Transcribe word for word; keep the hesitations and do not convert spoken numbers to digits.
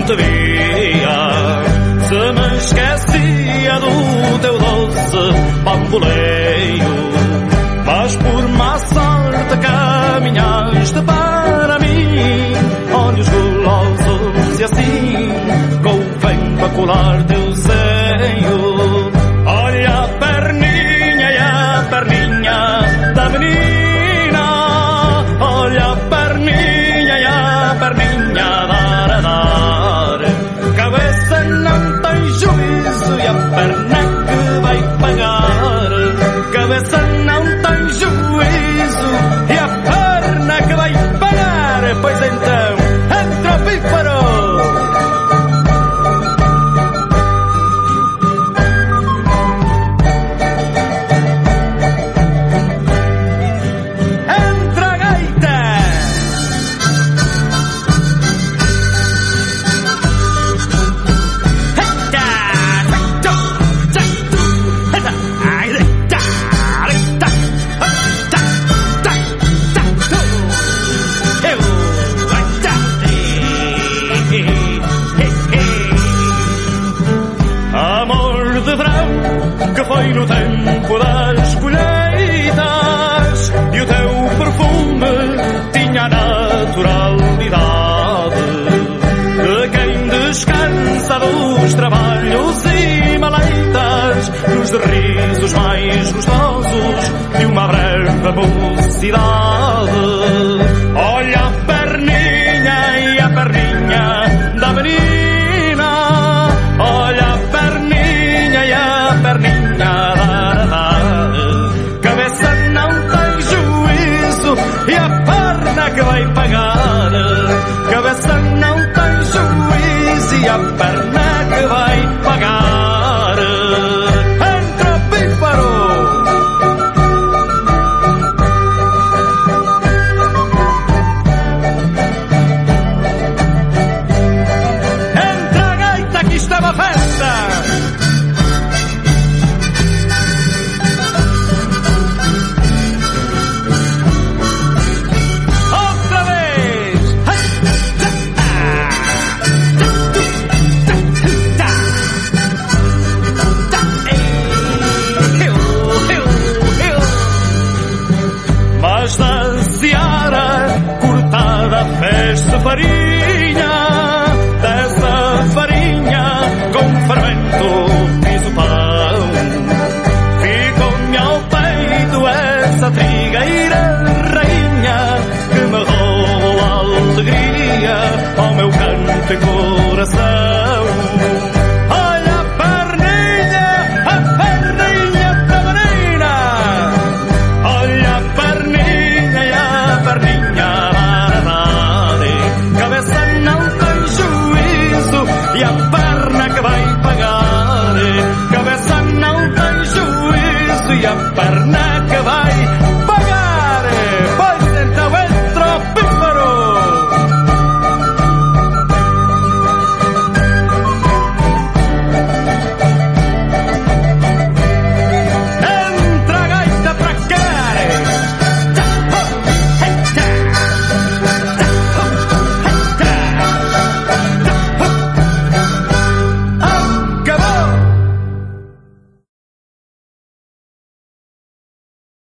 devia. Se me esquecia do teu doce bamboleio, mas por má sorte caminhaste para mim. Olhos gulosos e assim convém para colar teu seio. Olha a perninha e a perninha da menina. Olha a perninha e a perninha dar a dar. Cabeça não tem juízo e a perna que vai pagar. Cabeça não tem juízo e a perna que vai pagar. Pois então, entra o pífaro! Foi no tempo das colheitas e o teu perfume tinha a naturalidade de quem descansa dos trabalhos e maleitas, nos risos mais gostosos de uma breve mocidade. Olha a perninha e a perninha da menina. Olha a perninha e a perninha. Cabeça não tem juízo e a perna que vai pagar. Cabeça não tem juízo e a perna